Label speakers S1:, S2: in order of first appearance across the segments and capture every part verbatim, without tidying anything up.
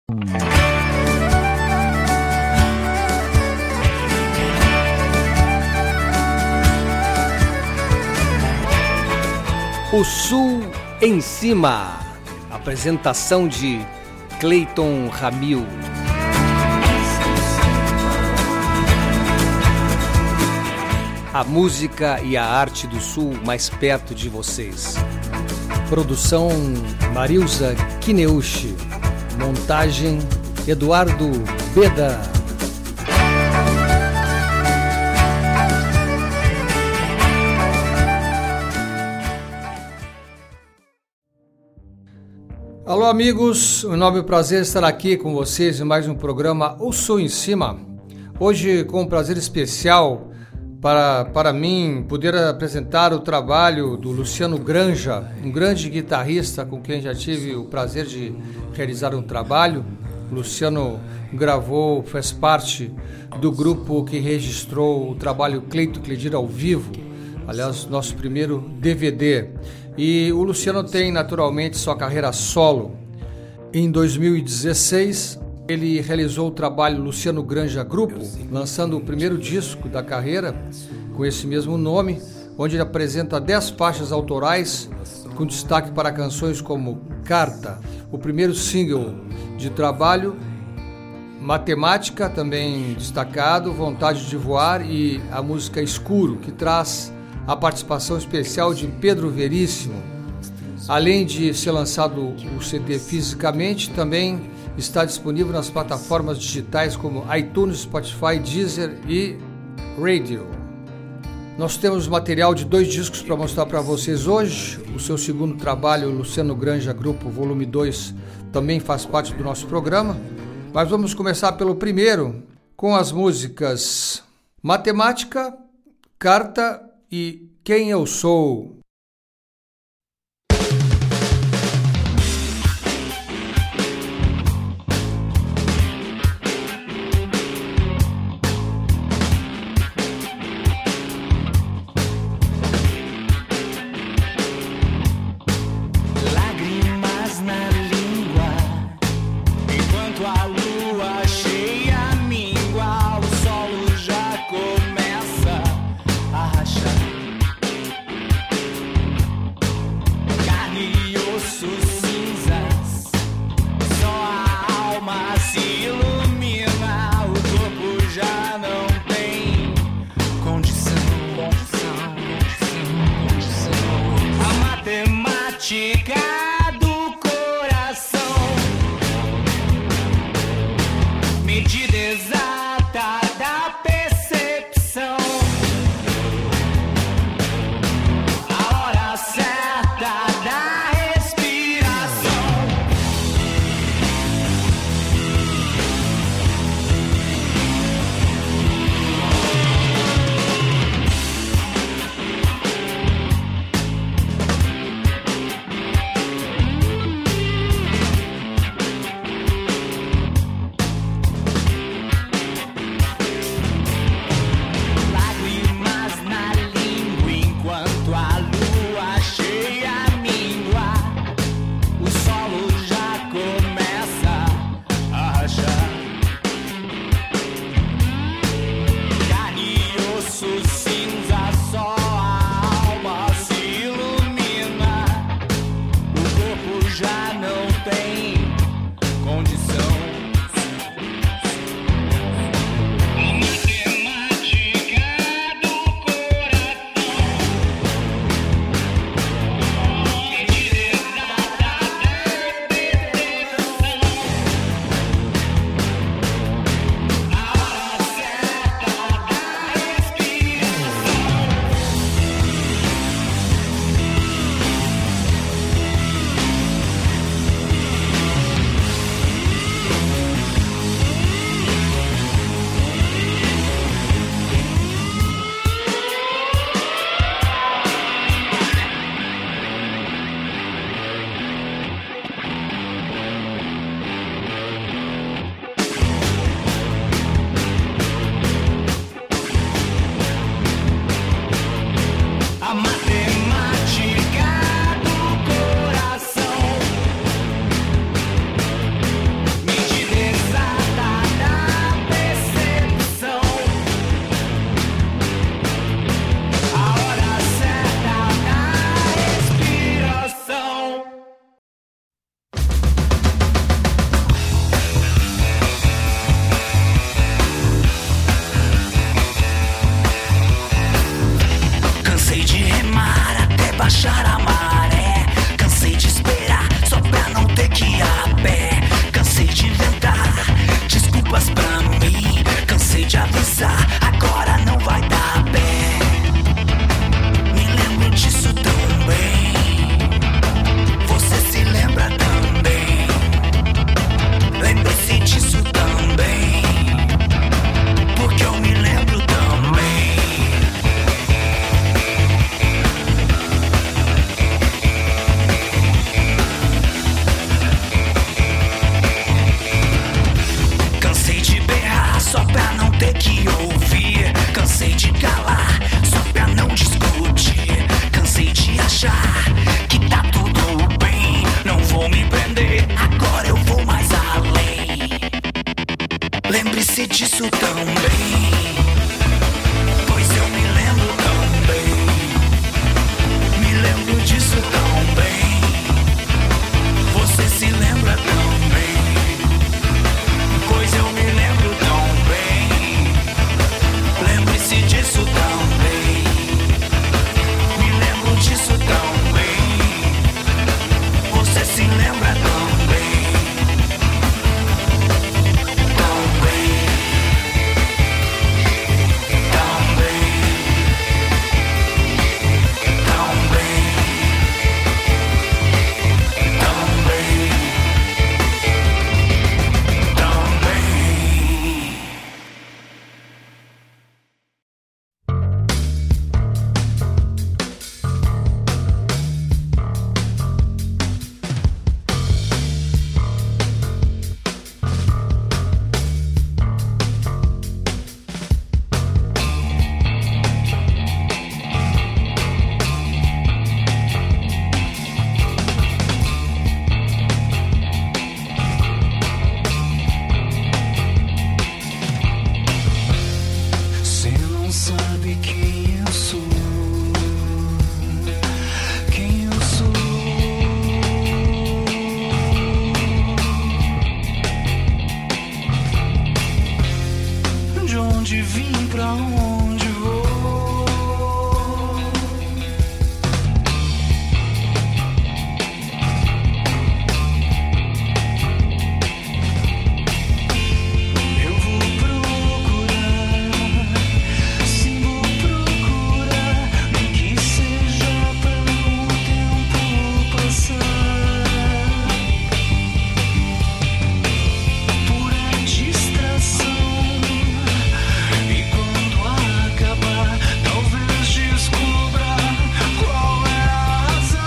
S1: O Sul em Cima. Apresentação de Cleiton Ramil. A música e a arte do Sul mais perto de vocês. Produção Marilza Kineuchi. Montagem Eduardo Beda. Alô amigos, um enorme prazer estar aqui com vocês em mais um programa O Sul em Cima. Hoje com um prazer especial para, para mim poder apresentar o trabalho do Luciano Granja, um grande guitarrista com quem já tive o prazer de realizar um trabalho. O Luciano gravou, fez parte do grupo que registrou o trabalho Cleito Cledir ao vivo, aliás, nosso primeiro D V D. E o Luciano tem naturalmente sua carreira solo. Em dois mil e dezesseis, ele realizou o trabalho Luciano Granja Grupo, lançando o primeiro disco da carreira com esse mesmo nome, onde ele apresenta dez faixas autorais, com destaque para canções como Carta, o primeiro single de trabalho, Matemática, também destacado, Vontade de Voar e a música Escuro, que traz a participação especial de Pedro Veríssimo. Além de ser lançado o C D fisicamente, também está disponível nas plataformas digitais como iTunes, Spotify, Deezer e Radio. Nós temos material de dois discos para mostrar para vocês hoje. O seu segundo trabalho, Luciano Granja Grupo, volume dois, também faz parte do nosso programa. Mas vamos começar pelo primeiro, com as músicas Matemática, Carta e Quem Eu Sou.
S2: Lágrimas na língua, enquanto a lua cheia mingua, o solo já começa a rachar. Carne e osso cinzas, só a alma se ilumina, o corpo já não tem condição. A matemática do coração, medida exata da percepção, a hora certa da respiração.
S3: cansei de calar, só pra não discutir. Cansei de achar que tá tudo bem. Não vou me prender, agora eu vou mais além. Lembre-se disso também, pois eu me lembro também. Me lembro disso também. Você se lembra também, pois eu me lembro também. Lembre-se disso também. Me lembro disso também. Você se lembra também. Também. Também. Também. Também. Também. Você não sabe quem eu sou, quem eu sou. De onde vim, pra onde vou. Eu vou procurar, sim vou procurar, nem que seja pra o tempo passar. Pura distração. E quando acabar, talvez descubra qual é a razão.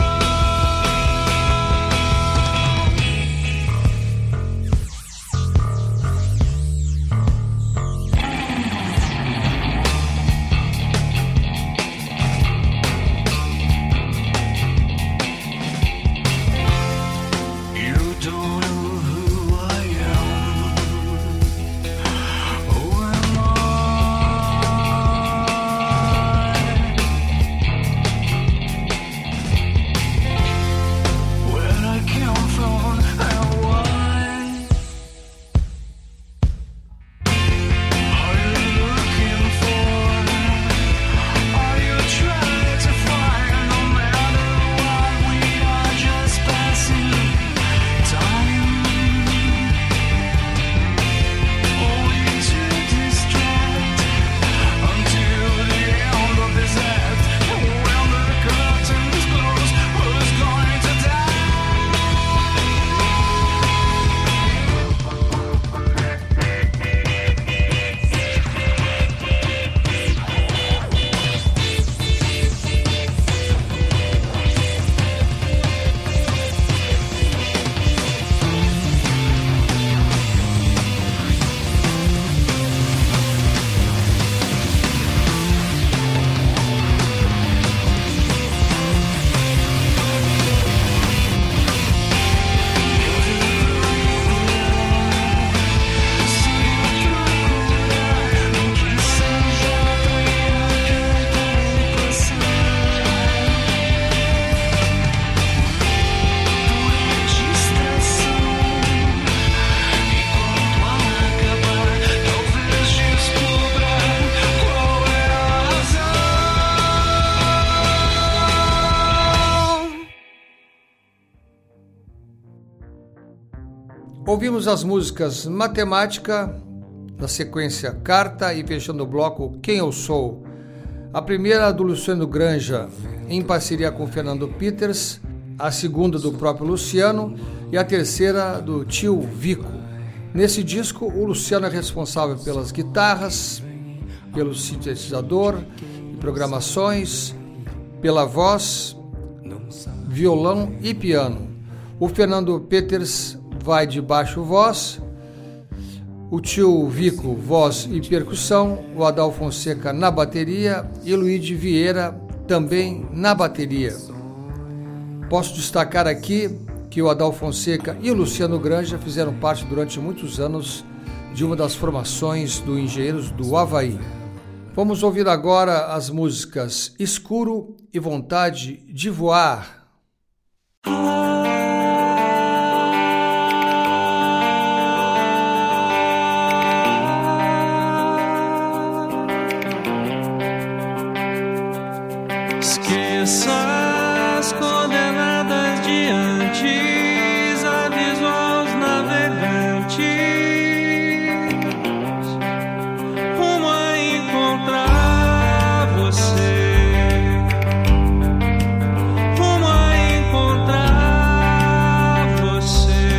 S3: You don't know who I am. Who am I? Where I came from and why? Are you looking for? Are you trying to find? No matter what, we are just passing time. Only to distract until the end of this act. When the curtain is closed, who's going to die?
S1: Ouvimos as músicas Matemática, na sequência Carta e fechando o bloco Quem Eu Sou. A primeira do Luciano Granja, em parceria com Fernando Peters, a segunda do próprio Luciano e a terceira do tio Vico. Nesse disco, o Luciano é responsável pelas guitarras, pelo sintetizador e programações, pela voz, violão e piano. O Fernando Peters vai de baixo voz, o tio Vico, voz e percussão, o Adal Fonseca na bateria e Luigi Vieira também na bateria. Posso destacar aqui que o Adal Fonseca e o Luciano Granja fizeram parte durante muitos anos de uma das formações do Engenheiros do Havaí. Vamos ouvir agora as músicas Escuro e Vontade de Voar.
S4: Esqueça as condenadas de antes, aviso aos navegantes, rumo a encontrar você, rumo a encontrar você.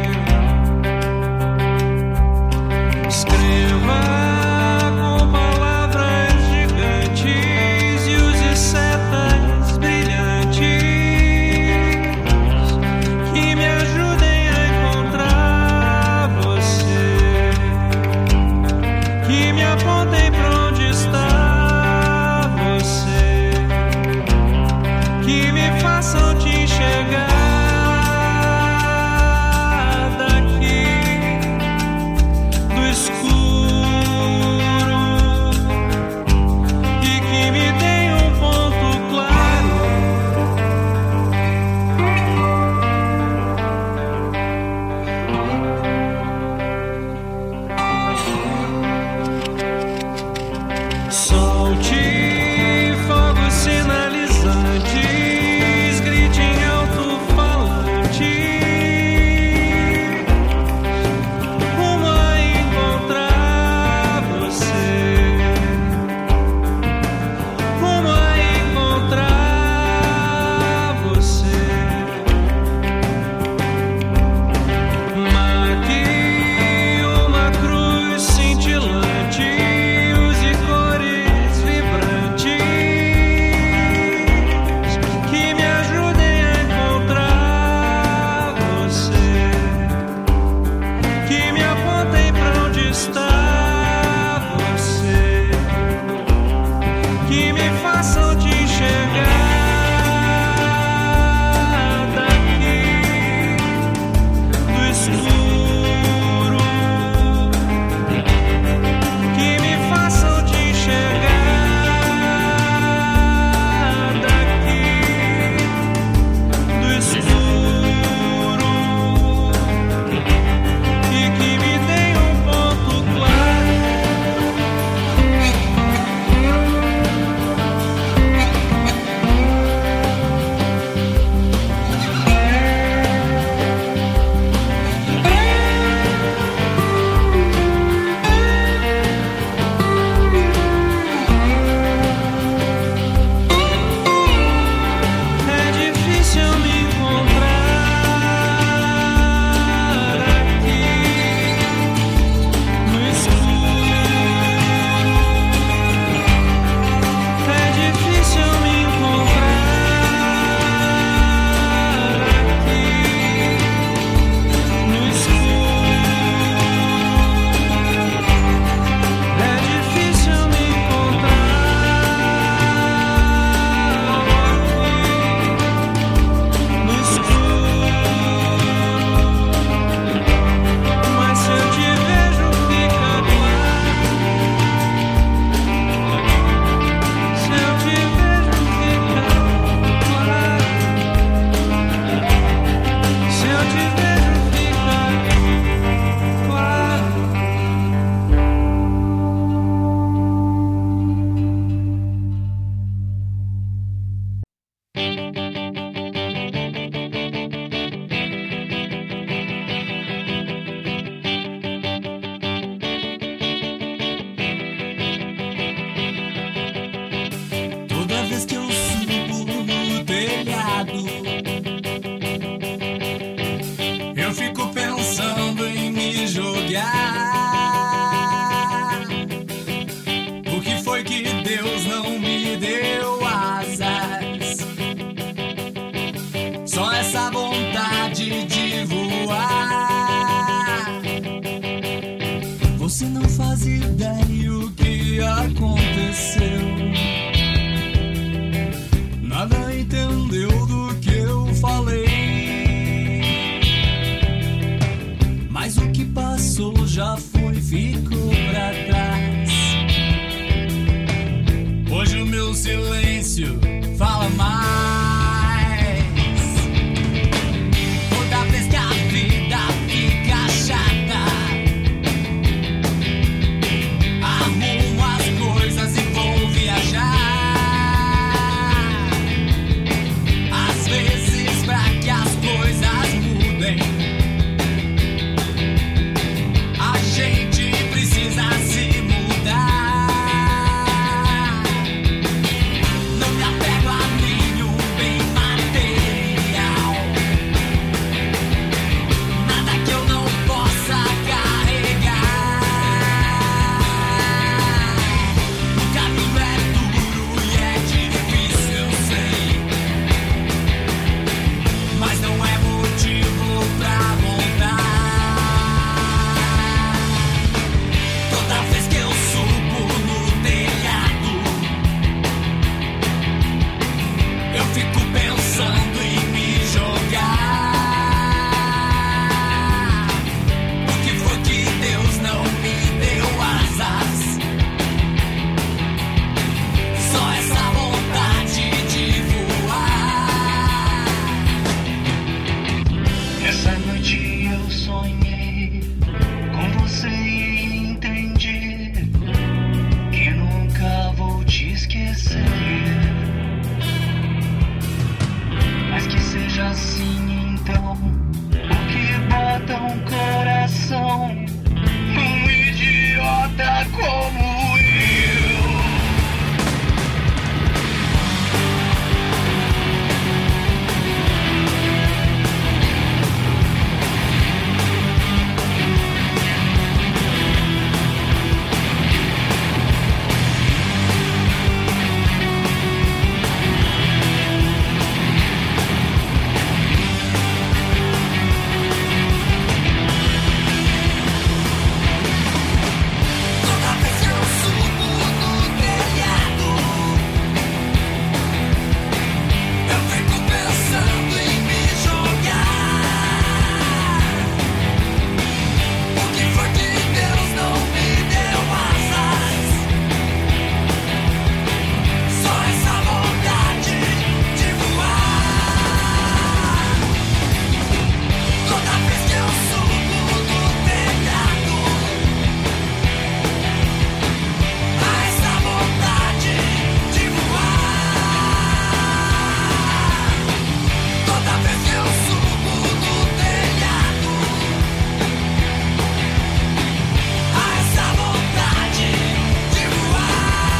S4: Escreva com palavras gigantes e use setas brilhantes que me ajudem a encontrar você.
S3: Mas o que passou já foi, ficou pra trás. Hoje o meu silêncio fala mais. Toda vez que a vida fica chata, arrumo as coisas e vou viajar. Às vezes pra que as coisas mudem, a gente precisa se mudar. Não me apego a nenhum bem material, nada que eu não possa carregar. O caminho é duro e é difícil, eu sei, mas não é motivo pra voltar. Toda vez que eu subo no telhado, eu fico pensando em me jogar. O que foi que Deus não me deu asas? Só essa vontade de voar.
S5: Essa noite eu sonhei com você e entendi que nunca vou te esquecer. Mas que seja assim então, o que bota um coração num idiota como eu.
S3: Toda vez que eu subo no telhado, eu fico pensando em me jogar. O que foi que Deus não me deu asas? Só essa vontade de voar. Toda vez que eu subo no telhado, há essa vontade de voar. Toda vez que eu subo no telhado, há essa vontade de voar.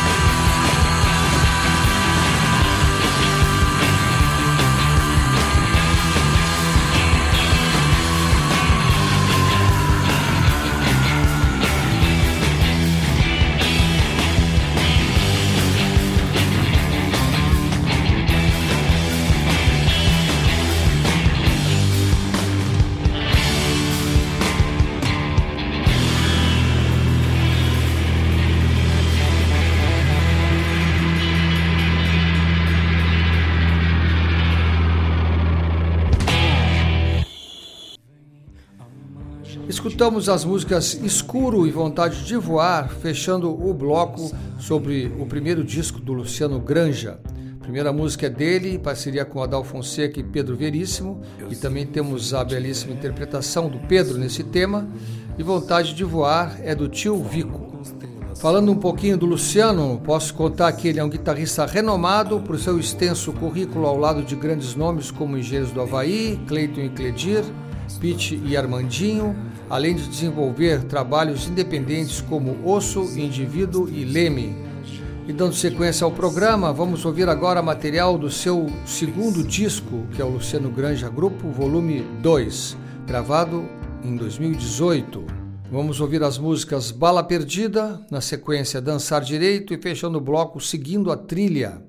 S1: Escutamos as músicas Escuro e Vontade de Voar, fechando o bloco sobre o primeiro disco do Luciano Granja. A primeira música é dele, em parceria com Adal Fonseca e Pedro Veríssimo, e também temos a belíssima interpretação do Pedro nesse tema, e Vontade de Voar é do Tio Vico. Falando um pouquinho do Luciano, posso contar que ele é um guitarrista renomado por seu extenso currículo ao lado de grandes nomes como Engenheiros do Havaí, Cleiton e Cledir, Pete e Armandinho, além de desenvolver trabalhos independentes como Osso, Indivíduo e Leme. E dando sequência ao programa, vamos ouvir agora material do seu segundo disco, que é o Luciano Granja Grupo, volume dois, gravado em dois mil e dezoito. Vamos ouvir as músicas Bala Perdida, na sequência Dançar Direito e fechando o bloco Seguindo a Trilha.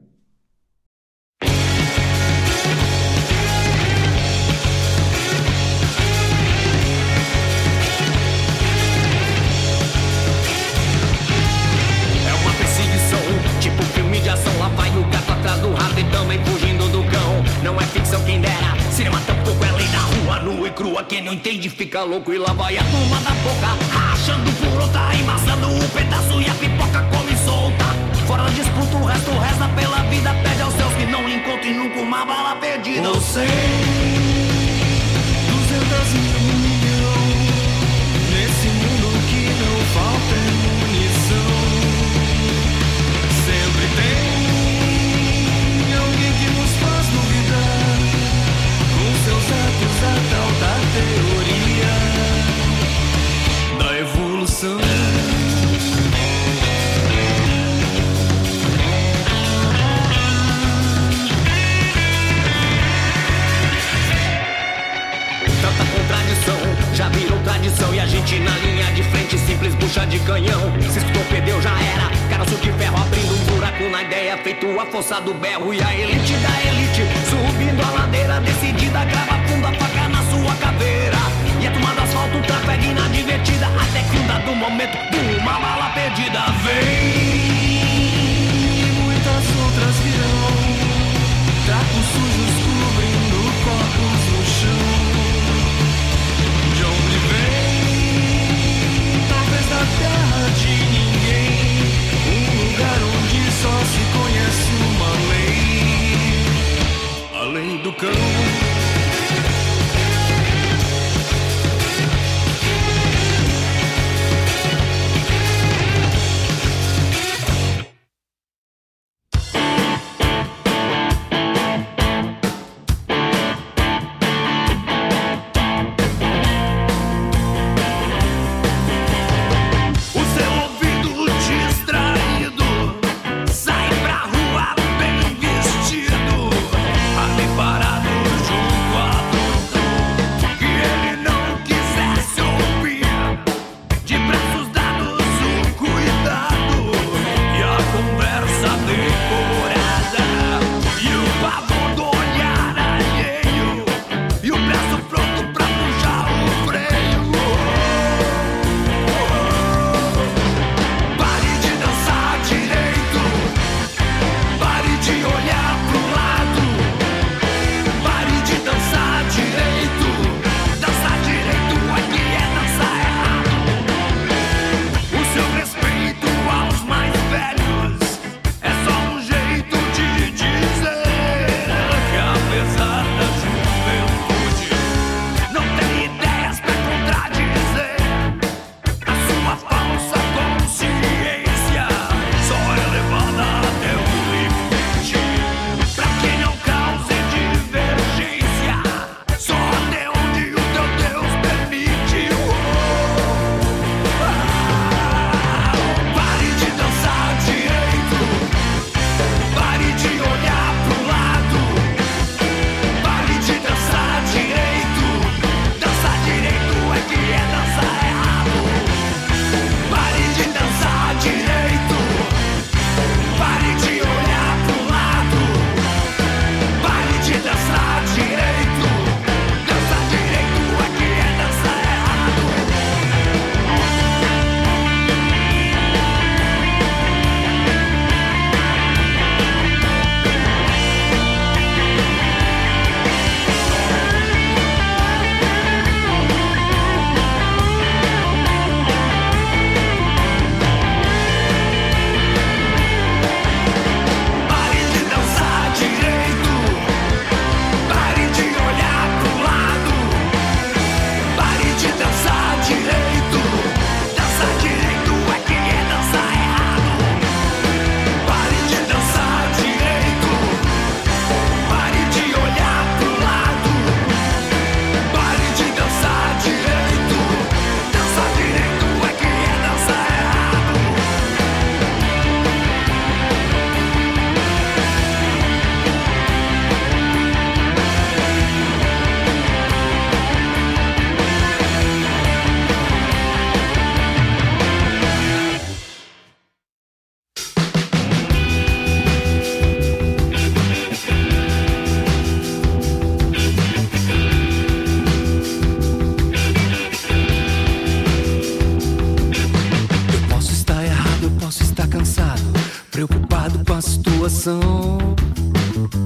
S3: Não é ficção quem dera, cinema tampouco é lei da rua, nua e crua quem não entende fica louco. E lá vai a turma da boca, rachando por outra, embaçando o pedaço e a pipoca come solta. Fora da disputa o resto resta pela vida, pede aos céus que não encontre nunca uma bala perdida. Eu sei, duzentas mil milhão, nesse mundo que não falta é munição. Sempre tem alguém que nos faz duvidar, com seus atos a tal da teoria da evolução. Tanta contradição, já virou tradição. E a gente na linha de frente, simples bucha de canhão. Se escutou, perdeu, já era. Caroço de ferro abrindo um buraco na ideia, feito a força do berro. E a elite da elite, subindo a ladeira decidida, grava fundo a faca na sua caveira. E a turma do asfalto trafega inadvertida, até que um dado momento, uma bala perdida vem. E muitas outras virão, trapos sujos cobrindo corpos no chão. De onde vem, talvez da terra de ninguém, um lugar onde só se conhece uma lei, a lei do cão.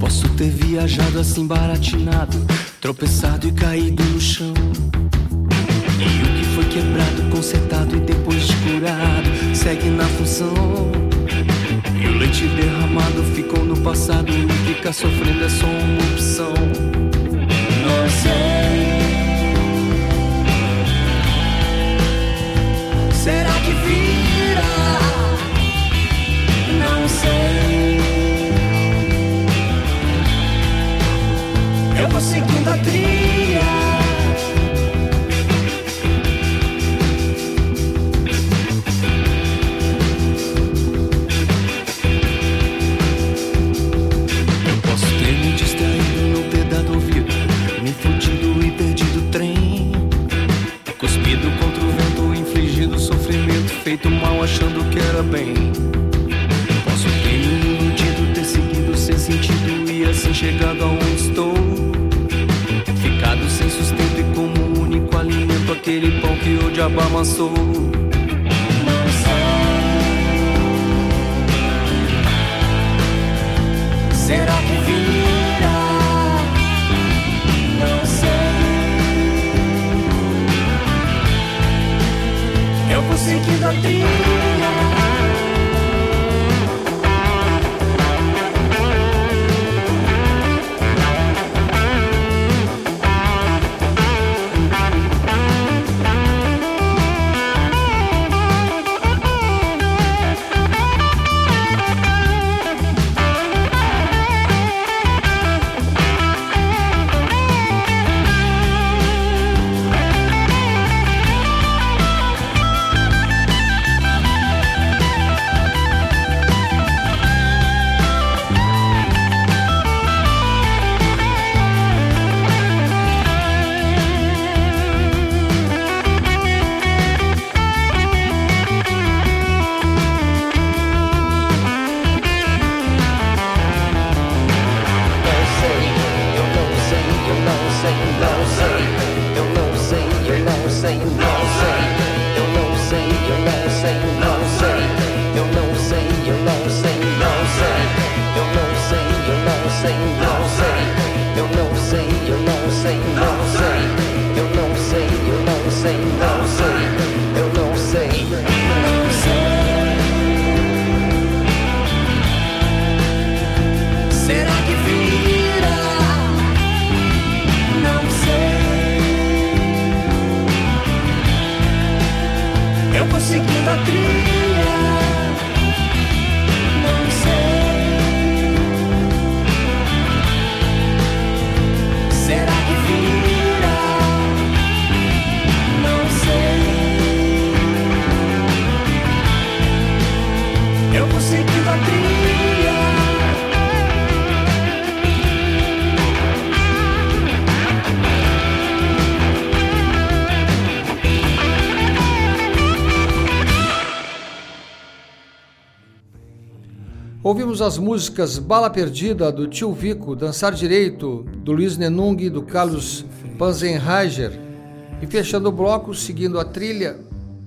S3: Posso ter viajado assim baratinado, tropeçado e caído no chão. E o que foi quebrado, consertado e depois curado segue na função. E o leite derramado ficou no passado, e ficar sofrendo é só uma opção. Não sei. Será que vira? Não sei. Eu vou seguindo a trilha. Eu posso ter me distraído, não ter dado ouvido, me fudido e perdido o trem, cuspido contra o vento, infligido sofrimento, feito mal achando que era bem. Posso ter me iludido, ter seguido sem sentido e assim chegado aonde estou, ficado sem sustento e como único alimento aquele pão que o diabo amassou. Não sei. Será que vira? Não sei. Eu vou seguindo a trilha.
S1: Ouvimos as músicas Bala Perdida, do Tio Vico, Dançar Direito, do Luiz Nenung e do Carlos Panzenheiger. E fechando o bloco, seguindo a trilha,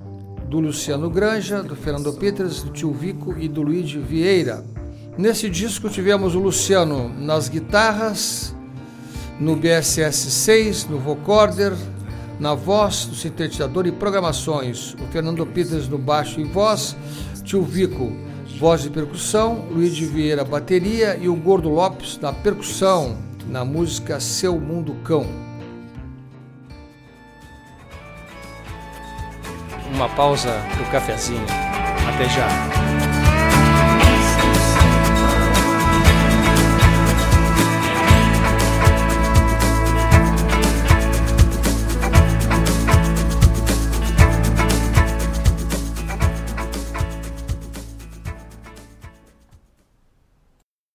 S1: do Luciano Granja, do Fernando Peters, do Tio Vico e do Luigi Vieira. Nesse disco tivemos o Luciano nas guitarras, no B S S seis, no vocorder, na voz, no sintetizador e programações. O Fernando Peters no baixo e voz, Tio Vico voz de percussão, Luigi Vieira bateria e o Gordo Lopes na percussão, na música Seu Mundo Cão.
S6: Uma pausa pro cafezinho. Até já.